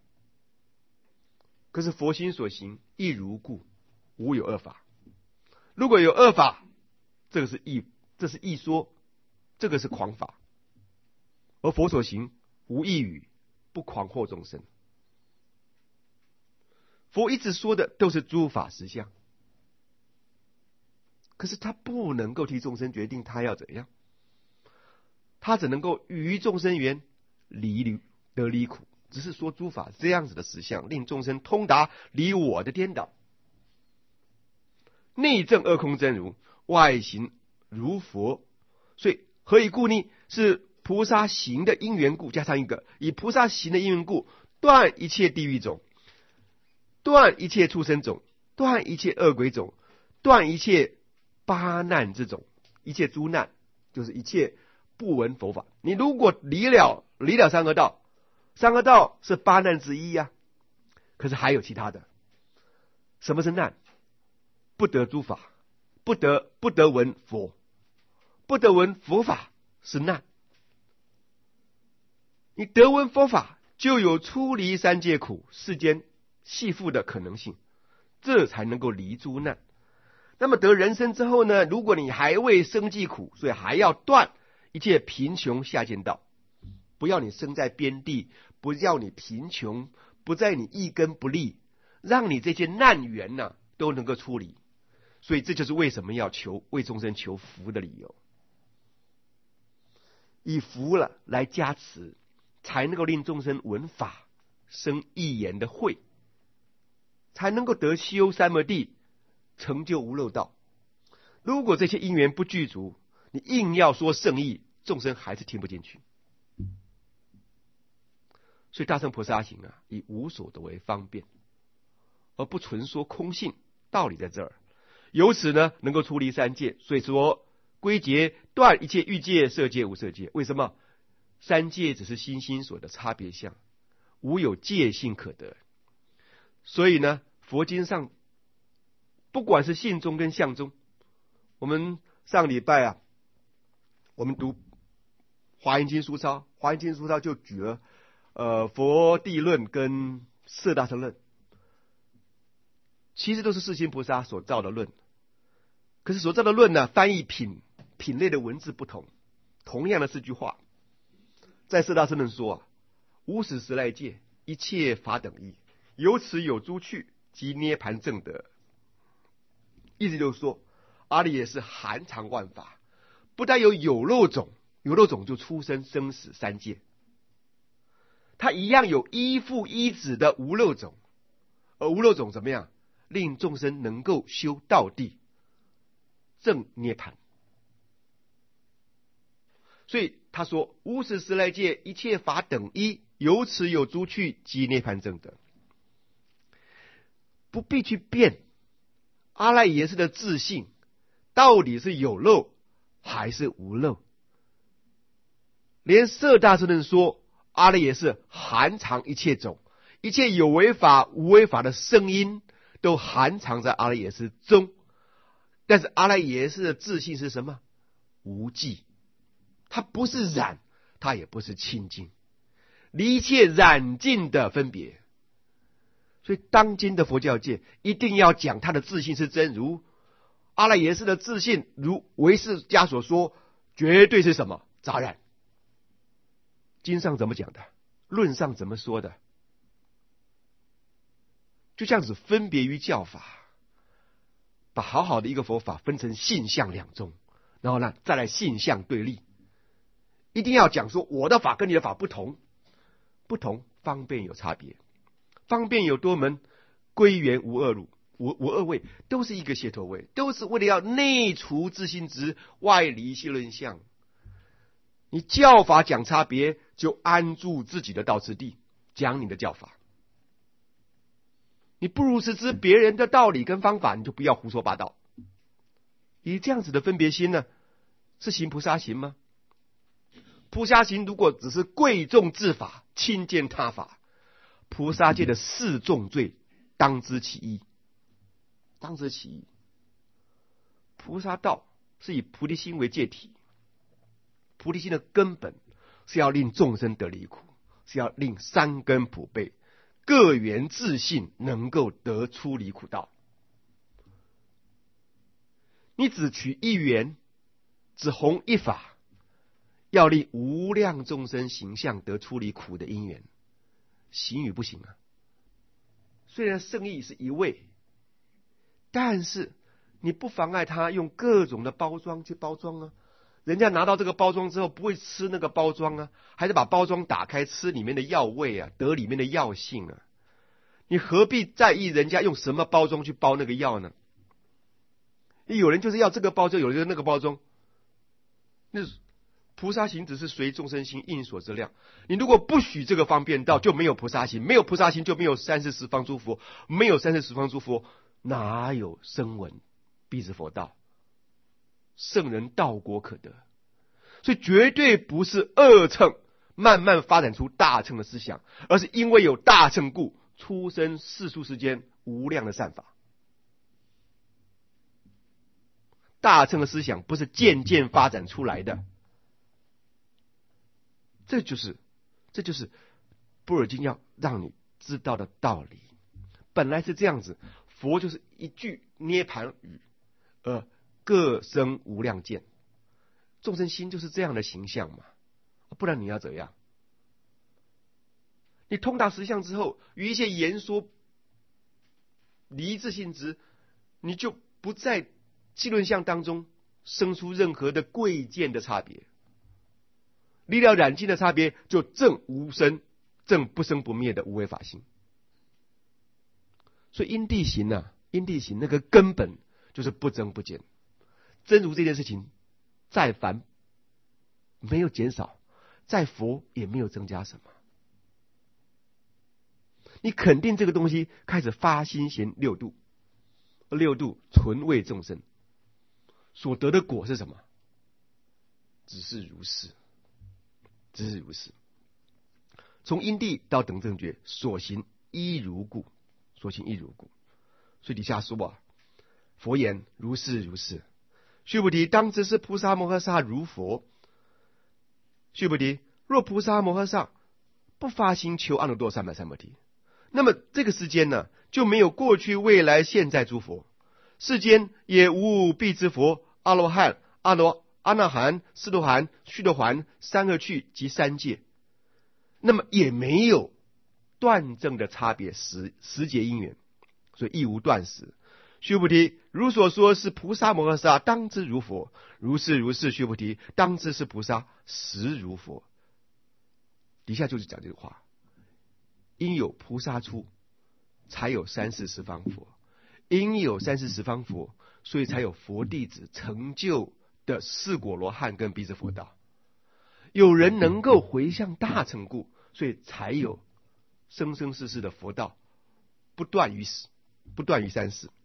可是佛心所行亦如故，无有恶法。如果有恶法，这是异说，这个是狂法。而佛所行无异语，不狂惑众生。佛一直说的都是诸法实相，可是他不能够替众生决定他要怎样，他只能够于众生缘得离苦，只是说诸法这样子的实相，令众生通达离我的颠倒。内证二空真如，外行如佛。所以何以故呢？是菩萨行的因缘故，加上一个以菩萨行的因缘故，断一切地狱种，断一切畜生种，断一切恶鬼种，断一切八难之种。一切诸难就是一切不闻佛法。你如果离了三恶道，三恶道是八难之一呀，可是还有其他的。什么是难？不得诸法，不得闻佛，不得闻佛法是难。你得闻佛法，就有出离三界苦、世间系缚的可能性，这才能够离诸难。那么得人身之后呢？如果你还未生计苦，所以还要断一切贫穷下贱道，不要你生在边地，不要你贫穷，不在你一根不利，让你这些难缘呢都能够出离。所以这就是为什么要为众生求福的理由，以福了来加持，才能够令众生闻法生一言的慧，才能够得修三摩地，成就无漏道。如果这些因缘不具足，你硬要说圣意，众生还是听不进去。所以大乘菩萨行啊，以无所得为方便，而不纯说空性，道理在这儿。由此呢，能够出离三界。所以说归结断一切欲界、色界、无色界。为什么？三界只是心心所的差别相，无有界性可得。所以呢，佛经上不管是性中跟相中，我们上礼拜啊，我们读华严经书抄，华严经书抄就举了佛地论跟四大乘论，其实都是世心菩萨所造的论。可是所造的论呢，翻译品类的文字不同，同样的四句话。在四大乘论说啊，无始时来界，一切法等一，由此有诸趣及涅盘正德。意思就是说，阿赖耶是含藏万法，不但有漏种，有漏种就出生生死三界，它一样有依父依子的无漏种，而无漏种怎么样？令众生能够修道地正涅槃。所以他说无始时来界，一切法等一，由此有诸趣及涅槃正德。不必去辩阿赖耶识的自性到底是有漏还是无漏， 连色大圣人说，阿赖耶识含藏一切种，一切有为法无为法的声音都含藏在阿赖耶识中。但是阿赖耶识的自性是什么？无记，它不是染，它也不是清净，离一切染净的分别。所以当今的佛教界一定要讲它的自性是真如。阿赖耶识的自性，如唯识家所说，绝对是什么？杂染。经上怎么讲的？论上怎么说的？就这样子分别于教法，把好好的一个佛法分成性相两宗，然后呢再来性相对立。一定要讲说我的法跟你的法不同，不同方便有差别，方便有多门，归元无二路，无二位，都是一个解脱位，都是为了要内除自性执，外离系论相。你教法讲差别，就安住自己的道次第，讲你的教法。你不如实知别人的道理跟方法，你就不要胡说八道。以这样子的分别心呢，是行菩萨行吗？菩萨行如果只是贵重自法，轻贱他法，菩萨界的四重罪当知其一，当知其一。菩萨道是以菩提心为戒体，菩提心的根本是要令众生得离苦，是要令三根普被，各缘自性，能够得出离苦道。你只取一缘，只弘一法，要令无量众生形象得出离苦的因缘，行与不行啊？虽然圣意是一位，但是你不妨碍他用各种的包装去包装啊。人家拿到这个包装之后，不会吃那个包装啊，还是把包装打开吃里面的药味啊，得里面的药性啊。你何必在意人家用什么包装去包那个药呢？有人就是要这个包装，有人就是那个包装。那菩萨行只是随众生心应所知量。你如果不许这个方便道，就没有菩萨行，没有菩萨行就没有三世十方诸佛，没有三世十方诸佛，哪有声闻必知佛道？圣人道果可得。所以绝对不是二乘慢慢发展出大乘的思想，而是因为有大乘故，出生世俗世间无量的善法。大乘的思想不是渐渐发展出来的，这就是般若经要让你知道的道理。本来是这样子，佛就是一句涅盘语，各生无量见，众生心就是这样的形象嘛，不然你要怎样？你通达实相之后，与一切言说离自性执，你就不在气论相当中生出任何的贵贱的差别，离了染净的差别，就证无生，证不生不灭的无为法性。所以因地行啊，因地行那个根本就是不增不减。真如这件事情，在凡没有减少，在佛也没有增加什么。你肯定这个东西，开始发心行六度，六度纯为众生所得的果是什么？只是如是，只是如是。从因地到等正觉，所行一如故，所行一如故。所以底下说啊，佛言如是如是。须菩提，当知是菩萨摩诃萨如佛。须菩提，若菩萨摩诃萨不发心求阿耨多罗三藐三菩提，那么这个世间呢，就没有过去未来现在诸佛，世间也无必之佛、阿罗汉、阿那含、斯陀含、须陀洹、三恶趣及三界，那么也没有断证的差别时节因缘，所以亦无断时。须菩提，如所说是菩萨摩诃萨，当知如佛。如是如是，须菩提，当知是菩萨，实如佛。底下就是讲这个话，因有菩萨出，才有三世十方佛；因有三世十方佛，所以才有佛弟子成就的四果罗汉跟辟支佛道。有人能够回向大乘故，所以才有生生世世的佛道，不断于死，不断于三世。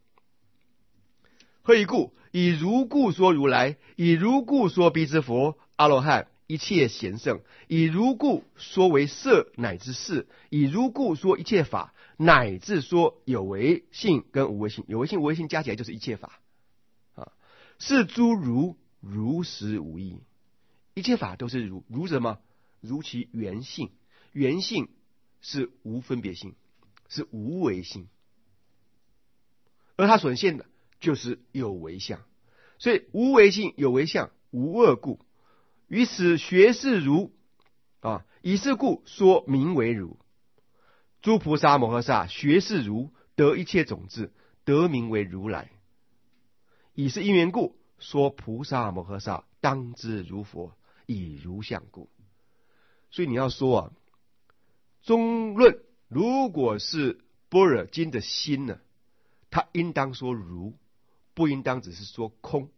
何以故？以如故说如来，以如故说辟支佛、阿罗汉， 一切贤圣，以如故说为色乃至事，以如故说一切法，乃至说有为性跟无为性，有为性无为性加起来就是一切法啊。是诸如实无异，一切法都是如什么？如其原性，原性是无分别性，是无为性，而它所现的就是有为相，所以无为性有为相，无二故。于此学是如以是故说名为如。诸菩萨摩诃萨学是如，得一切种子，得名为如来。以是因缘故，说菩萨摩诃萨当知如佛，以如相故。所以你要说中论如果是般若经的心呢，它应当说如，不应当只是说空。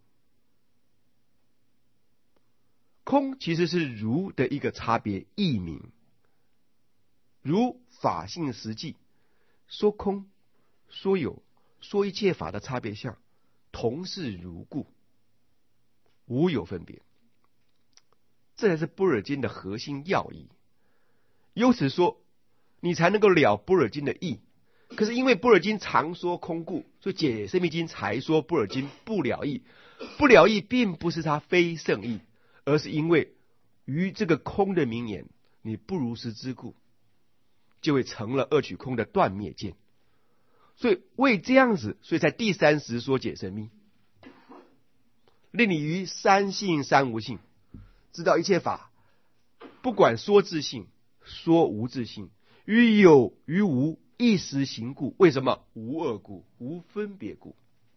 空其实是如的一个差别异名，如法性实际，说空说有说一切法的差别相，同是如故，无有分别。这才是般若经的核心要义。由此说，你才能够了般若经的义。可是因为般若经常说空故，所以解深密经才说般若经不了义。不了义并不是它非圣义，而是因为于这个空的名言你不如实之故，就会成了二取空的断灭见。所以为这样子，所以在第30说解深密，令你于三性三无性知道一切法，不管说自性说无自性，于有于无一时行故。为什么？无二故，无分别故。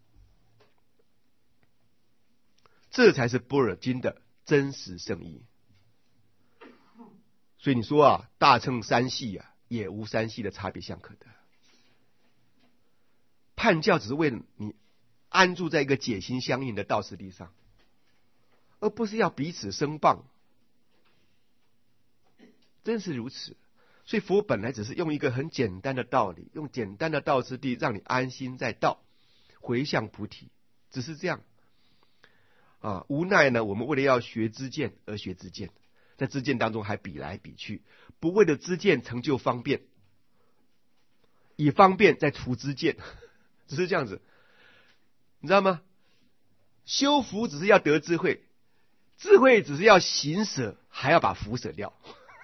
这才是般若经的真实圣义。所以你说大乘三系也无三系的差别相可得。叛教只是为了你安住在一个解心相应的道次第上，而不是要彼此声谤。真是如此。所以佛本来只是用一个很简单的道理，用简单的道次第让你安心在道，回向菩提，只是这样无奈呢，我们为了要学知见而学知见，在知见当中还比来比去，不为了知见成就方便，以方便再除知见，只是这样子，你知道吗？修福只是要得智慧，智慧只是要行舍，还要把福舍掉。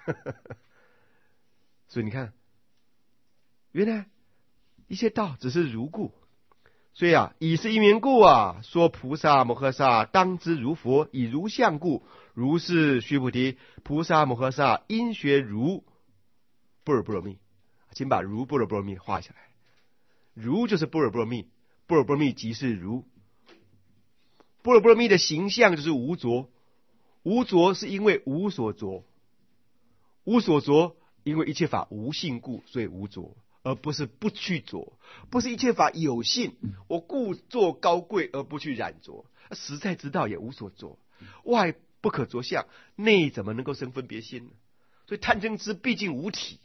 所以你看，原来一切道只是如故。所以以是因缘故说菩萨摩诃萨当知如佛，以如相故。如是须菩提，菩萨摩诃萨应学如般若波罗蜜。请把如般若波罗蜜画下来。如就是般若波罗蜜，般若波罗蜜即是如。般若波罗蜜的形象就是无着，无着是因为无所着，无所着因为一切法无性故，所以无着，而不是不去着。不是一切法有性，我故作高贵而不去染着。实在之道也无所着，外不可着相，内怎么能够生分别心呢？所以贪嗔痴毕竟无体，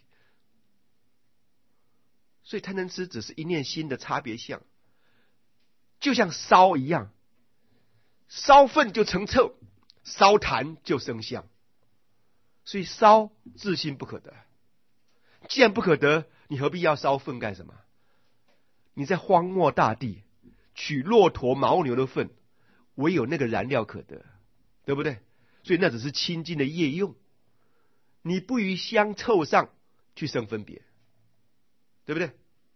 所以贪嗔痴只是一念心的差别相，就像烧一样，烧粪就成臭，烧痰就生香。所以烧自性不可得，既然不可得，你何必要烧粪干什么？你在荒漠大地取骆驼牦牛的粪，唯有那个燃料可得，对不对？所以那只是清净的业用，你不于香臭上去生分别，对不对？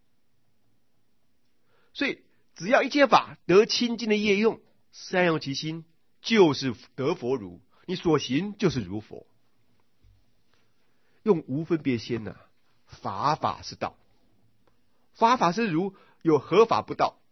所以只要一切法得清净的业用，善用其心，就是得佛如，你所行就是如佛。用无分别心法是道，法是如，有何法不道？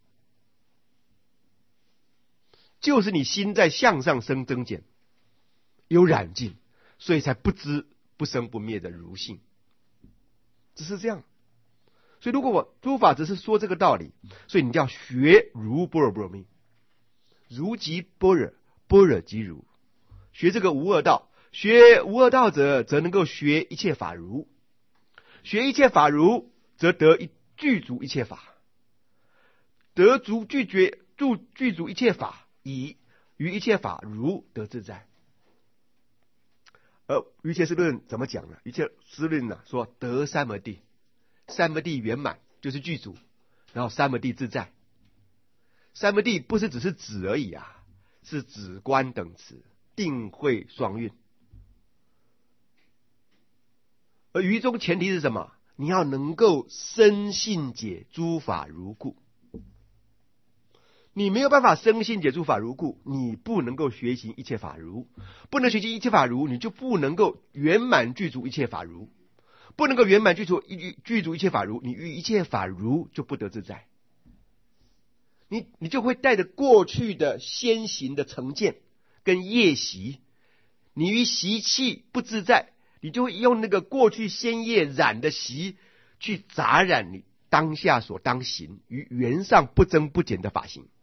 就是你心在向上生增减，有染净，所以才不知不生不灭的如性，只是这样。所以如果我诸法只是说这个道理，所以你就要学如般若波罗蜜，如即般若，般若即如，学这个无二道。学无二道者，则能够学一切法如；学一切法如，则得具足一切法。得足具足一切法，以于一切法如得自在。 而瑜伽师论怎么讲呢？瑜伽师论呢说得三摩地，三摩地圆满就是具足，然后三摩地自在。三摩地不是只是止而已啊，是止观等持，定慧双运。而于中前提是什么？你要能够深信解诸法如故。你没有办法深信解诸法如故，你不能够学习一切法如，不能学习一切法如，你就不能够圆满具足一切法如，不能够圆满具足一切法如，你与一切法如就不得自在。你就会带着过去的先行的成见跟业习，你与习气不自在，你就会用那个过去先业染的习去杂染你当下所当行与缘上不增不减的法行。